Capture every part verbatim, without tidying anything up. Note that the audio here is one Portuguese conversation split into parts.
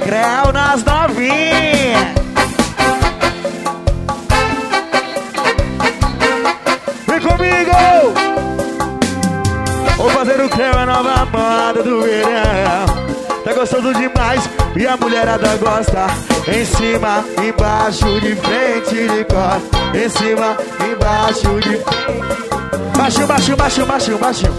creu nas novinhas. Vem comigo! Vou fazer o creu, a nova moda do verão. Tá gostoso demais e a mulherada gosta. Em cima, embaixo, de frente, de costa. Em cima, embaixo, de frente. Baixinho, baixinho, baixinho, baixinho, baixinho.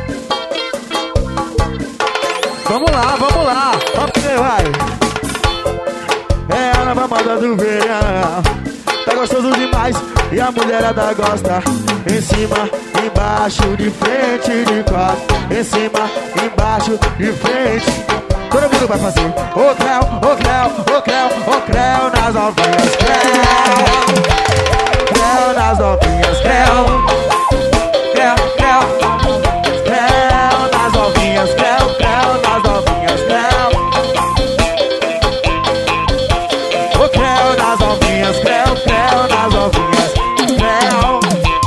Vamos lá, vamos lá. Vamos, vai. É a nova moda do verão. Tá gostoso demais e a mulherada gosta. Em cima, embaixo, de frente, de costa. Em cima, embaixo, de frente. Todo mundo vai fazer. Ô creu, ô creu, ô creu, ô creu nas novinhas. Creu, creu nas novinhas. Creu, creu, creu, creu nas novinhas. Creu, creu nas novinhas. Creu, ô creu nas novinhas. Creu, creu nas novinhas. Creu.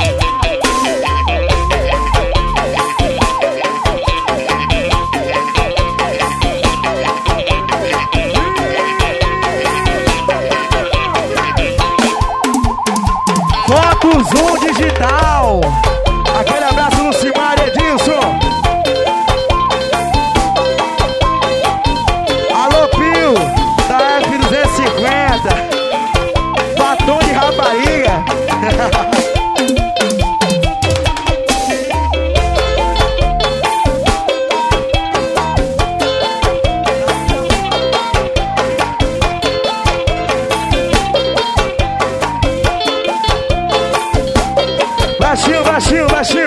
Foco Zoom Digital. Aquele abraço no Cimar Edilson. Alô Pio, da F duzentos e cinquenta. Batom de rapariga. Baixinho, baixinho, baixinho.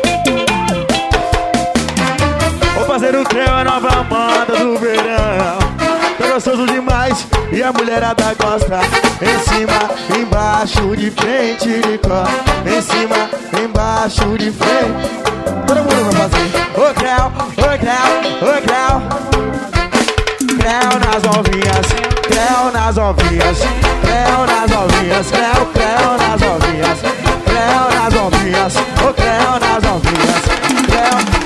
Vou fazer o creu, a nova moda do verão. Tá gostoso demais e a mulherada gosta. Em cima, embaixo, de frente, de costa. Em cima, embaixo, de frente. Todo mundo vai fazer. Ô creu, ô creu, ô creu. Creu nas novinhas, creu nas novinhas. Creu nas novinhas, creu, creu nas novinhas. Creu nas novinhas, ô creu nas novinhas. Creu.